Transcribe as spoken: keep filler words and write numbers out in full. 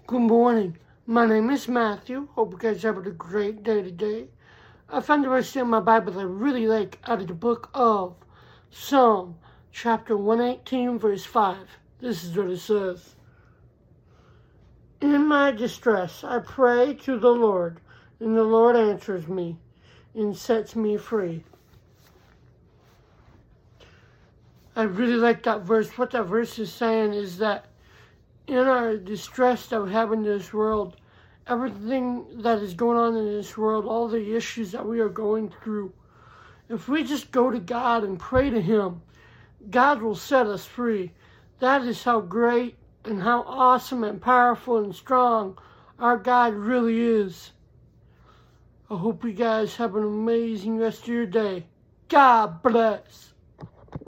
Good morning. My name is Matthew. Hope you guys are having a great day today. I found a verse in my Bible that I really like out of the book of Psalm, chapter one eighteen, verse five. This is what it says. In my distress, I pray to the Lord, and the Lord answers me and sets me free. I really like that verse. What that verse is saying is that in our distress that we have in this world, everything that is going on in this world, all the issues that we are going through, if we just go to God and pray to Him, God will set us free. That is how great and how awesome and powerful and strong our God really is. I hope you guys have an amazing rest of your day. God bless.